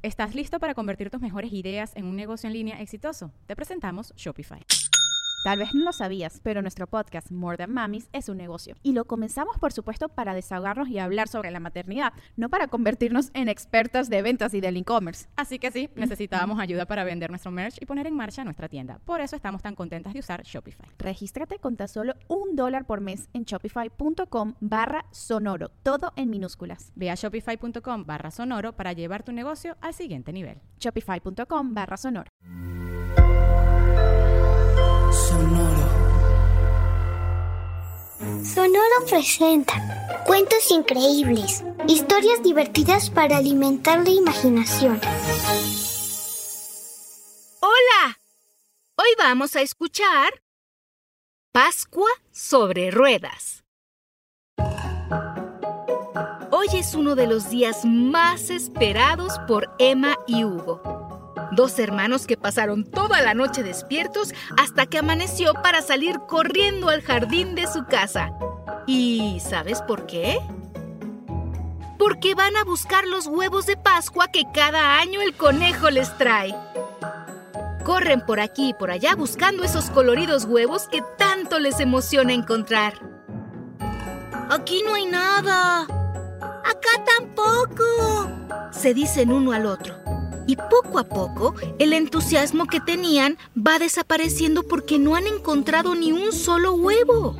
¿Estás listo para convertir tus mejores ideas en un negocio en línea exitoso? Te presentamos Shopify. Tal vez no lo sabías, pero nuestro podcast More Than Mamis es un negocio. Y lo comenzamos, por supuesto, para desahogarnos y hablar sobre la maternidad, no para convertirnos en expertas de ventas y del e-commerce. Así que sí, necesitábamos ayuda para vender nuestro merch y poner en marcha nuestra tienda. Por eso estamos tan contentas de usar Shopify. Regístrate con tan solo $1 por mes en shopify.com/sonoro, todo en minúsculas. Ve a shopify.com/sonoro para llevar tu negocio al siguiente nivel. Shopify.com/sonoro. Sonoro presenta cuentos increíbles, historias divertidas para alimentar la imaginación. ¡Hola! Hoy vamos a escuchar Pascua sobre ruedas. Hoy es uno de los días más esperados por Emma y Hugo. Dos hermanos que pasaron toda la noche despiertos hasta que amaneció para salir corriendo al jardín de su casa. ¿Y sabes por qué? Porque van a buscar los huevos de Pascua que cada año el conejo les trae. Corren por aquí y por allá buscando esos coloridos huevos que tanto les emociona encontrar. ¡Aquí no hay nada! ¡Acá tampoco!, se dicen uno al otro. Y poco a poco, el entusiasmo que tenían va desapareciendo porque no han encontrado ni un solo huevo.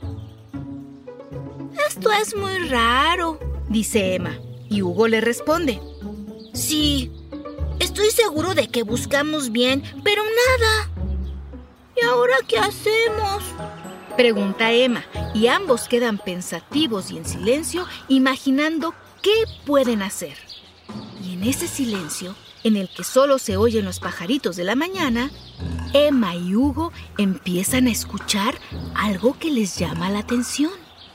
Esto es muy raro, dice Emma, y Hugo le responde. Sí, estoy seguro de que buscamos bien, pero nada. ¿Y ahora qué hacemos?, pregunta Emma, y ambos quedan pensativos y en silencio, imaginando qué pueden hacer. Y en ese silencio, en el que solo se oyen los pajaritos de la mañana, Emma y Hugo empiezan a escuchar algo que les llama la atención.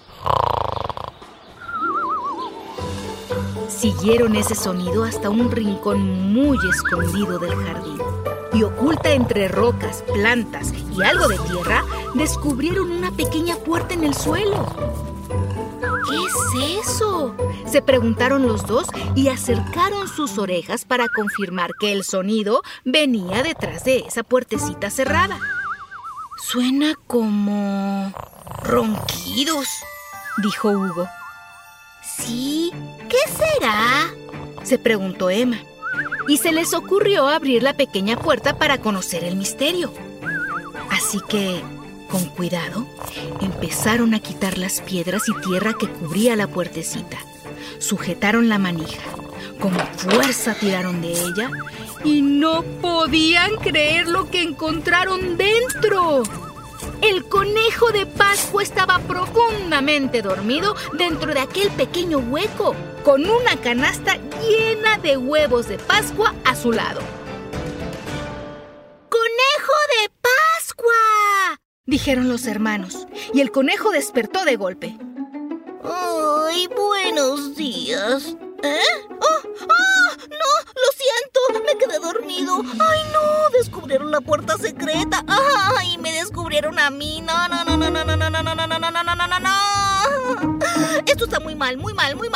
Siguieron ese sonido hasta un rincón muy escondido del jardín. Y oculta entre rocas, plantas y algo de tierra, descubrieron una pequeña puerta en el suelo. ¿Qué es eso?, se preguntaron los dos y acercaron sus orejas para confirmar que el sonido venía detrás de esa puertecita cerrada. Suena como ronquidos, dijo Hugo. Sí, ¿qué será?, se preguntó Emma. Y se les ocurrió abrir la pequeña puerta para conocer el misterio. Así que, con cuidado, empezaron a quitar las piedras y tierra que cubría la puertecita. Sujetaron la manija, con fuerza tiraron de ella y no podían creer lo que encontraron dentro. El conejo de Pascua estaba profundamente dormido dentro de aquel pequeño hueco, con una canasta llena de huevos de Pascua a su lado. ¡Conejo de Pascua!, dijeron los hermanos, y el conejo despertó de golpe. ¡Ay, buenos días! ¡No! ¡Lo siento! ¡Me quedé dormido! ¡Ay, no! ¡Descubrieron la puerta secreta! ¡Ay, me descubrieron a mí! ¡No! Esto está muy mal,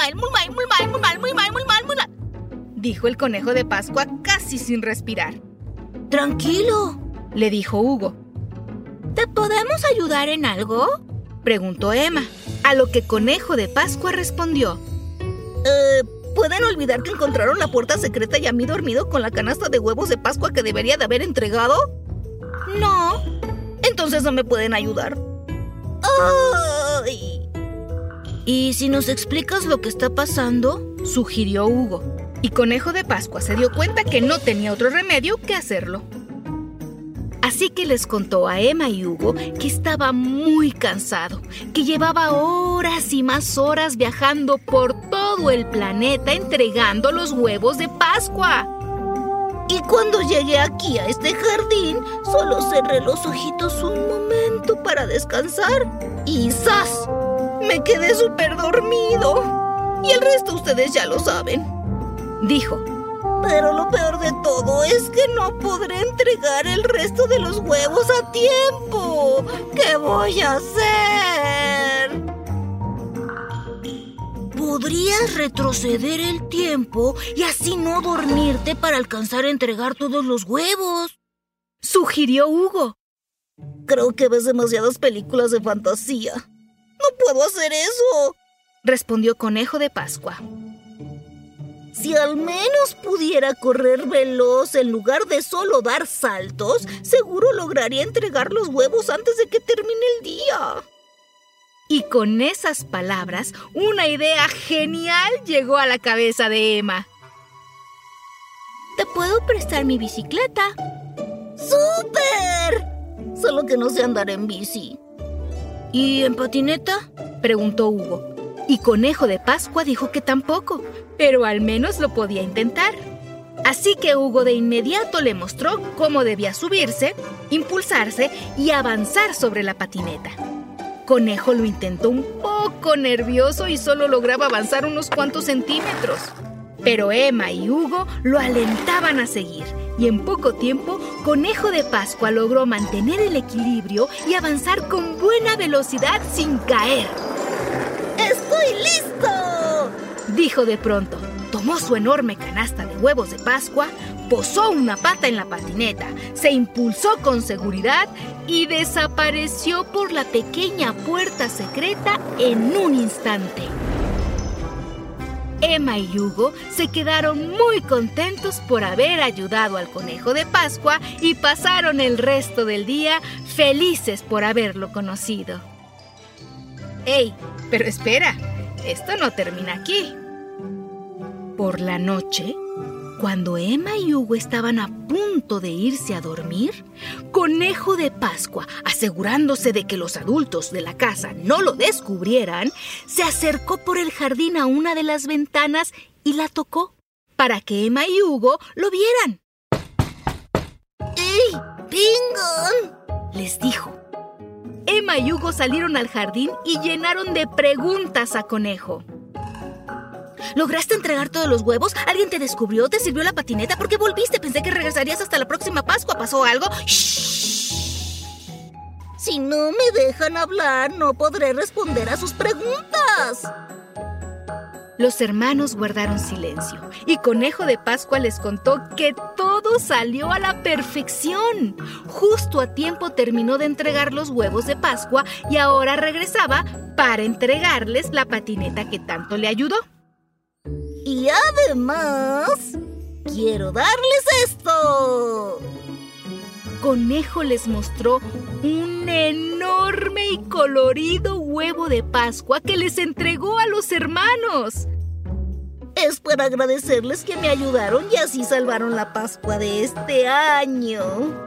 dijo el conejo de Pascua casi sin respirar. Tranquilo, le dijo Hugo. ¿Te podemos ayudar en algo?, preguntó Emma, a lo que Conejo de Pascua respondió. ¿Pueden olvidar que encontraron la puerta secreta y a mí dormido con la canasta de huevos de Pascua que debería de haber entregado? No. Entonces no me pueden ayudar. ¡Ay! ¿Y si nos explicas lo que está pasando?, sugirió Hugo. Y Conejo de Pascua se dio cuenta que no tenía otro remedio que hacerlo. Así que les contó a Emma y Hugo que estaba muy cansado, que llevaba horas y más horas viajando por todo el planeta entregando los huevos de Pascua. Y cuando llegué aquí a este jardín, solo cerré los ojitos un momento para descansar y ¡zas!, me quedé súper dormido. Y el resto ustedes ya lo saben, dijo. Pero lo peor de todo es que no podré entregar el resto de los huevos a tiempo. ¿Qué voy a hacer? Podrías retroceder el tiempo y así no dormirte para alcanzar a entregar todos los huevos, sugirió Hugo. Creo que ves demasiadas películas de fantasía. No puedo hacer eso, respondió Conejo de Pascua. Si al menos pudiera correr veloz en lugar de solo dar saltos, seguro lograría entregar los huevos antes de que termine el día. Y con esas palabras, una idea genial llegó a la cabeza de Emma. ¿Te puedo prestar mi bicicleta? ¡Súper! Solo que no sé andar en bici. ¿Y en patineta?, preguntó Hugo. Y Conejo de Pascua dijo que tampoco, pero al menos lo podía intentar. Así que Hugo de inmediato le mostró cómo debía subirse, impulsarse y avanzar sobre la patineta. Conejo lo intentó un poco nervioso y solo lograba avanzar unos cuantos centímetros. Pero Emma y Hugo lo alentaban a seguir, y en poco tiempo, Conejo de Pascua logró mantener el equilibrio y avanzar con buena velocidad sin caer. ¡Estoy listo!, dijo de pronto. Tomó su enorme canasta de huevos de Pascua, posó una pata en la patineta, se impulsó con seguridad y desapareció por la pequeña puerta secreta en un instante. Emma y Hugo se quedaron muy contentos por haber ayudado al Conejo de Pascua y pasaron el resto del día felices por haberlo conocido. ¡Ey! Pero espera, esto no termina aquí. Por la noche, cuando Emma y Hugo estaban a punto de irse a dormir, Conejo de Pascua, asegurándose de que los adultos de la casa no lo descubrieran, se acercó por el jardín a una de las ventanas y la tocó, para que Emma y Hugo lo vieran. ¡Ey! ¡Vengan!, les dijo. Emma y Hugo salieron al jardín y llenaron de preguntas a Conejo. ¿Lograste entregar todos los huevos? ¿Alguien te descubrió? ¿Te sirvió la patineta? ¿Por qué volviste? Pensé que regresarías hasta la próxima Pascua. ¿Pasó algo? ¡Shh! Si no me dejan hablar, no podré responder a sus preguntas. Los hermanos guardaron silencio y Conejo de Pascua les contó que todo salió a la perfección. Justo a tiempo terminó de entregar los huevos de Pascua y ahora regresaba para entregarles la patineta que tanto le ayudó. Y además, quiero darles esto. Conejo les mostró un enorme y colorido huevo de Pascua que les entregó a los hermanos. Es para agradecerles que me ayudaron y así salvaron la Pascua de este año.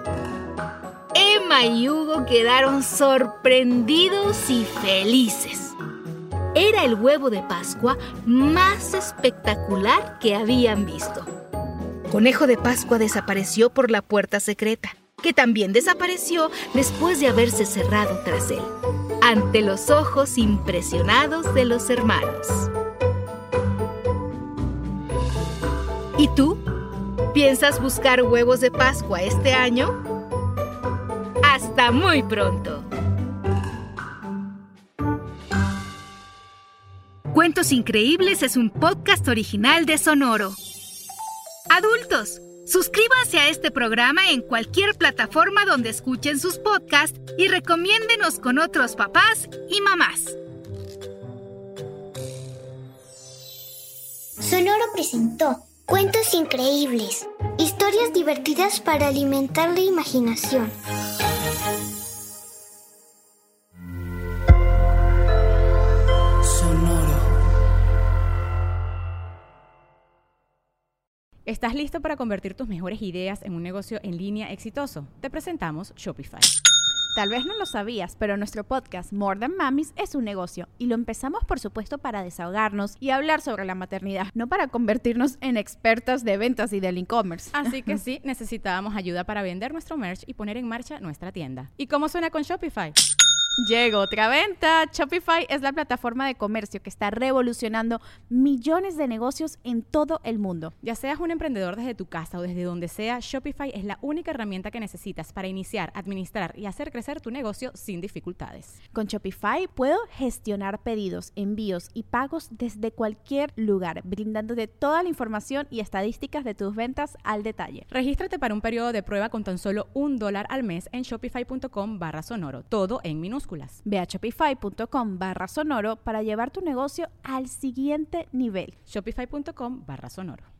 Emma y Hugo quedaron sorprendidos y felices. Era el huevo de Pascua más espectacular que habían visto. Conejo de Pascua desapareció por la puerta secreta, que también desapareció después de haberse cerrado tras él, ante los ojos impresionados de los hermanos. ¿Y tú? ¿Piensas buscar huevos de Pascua este año? ¡Hasta muy pronto! Cuentos Increíbles es un podcast original de Sonoro. Adultos, suscríbanse a este programa en cualquier plataforma donde escuchen sus podcasts y recomiéndenos con otros papás y mamás. Sonoro presentó Cuentos Increíbles, historias divertidas para alimentar la imaginación. ¿Estás listo para convertir tus mejores ideas en un negocio en línea exitoso? Te presentamos Shopify. Tal vez no lo sabías, pero nuestro podcast More Than Mamis es un negocio y lo empezamos por supuesto para desahogarnos y hablar sobre la maternidad, no para convertirnos en expertas de ventas y del e-commerce. Así que sí, necesitábamos ayuda para vender nuestro merch y poner en marcha nuestra tienda. ¿Y cómo suena con Shopify? Llegó otra venta. Shopify es la plataforma de comercio que está revolucionando millones de negocios en todo el mundo. Ya seas un emprendedor desde tu casa o desde donde sea, Shopify es la única herramienta que necesitas para iniciar, administrar y hacer crecer tu negocio sin dificultades. Con Shopify puedo gestionar pedidos, envíos y pagos desde cualquier lugar, brindándote toda la información y estadísticas de tus ventas al detalle. Regístrate para un periodo de prueba con tan solo $1 al mes en shopify.com/sonoro, todo en minúsculas. Ve a shopify.com/sonoro para llevar tu negocio al siguiente nivel. Shopify.com/sonoro.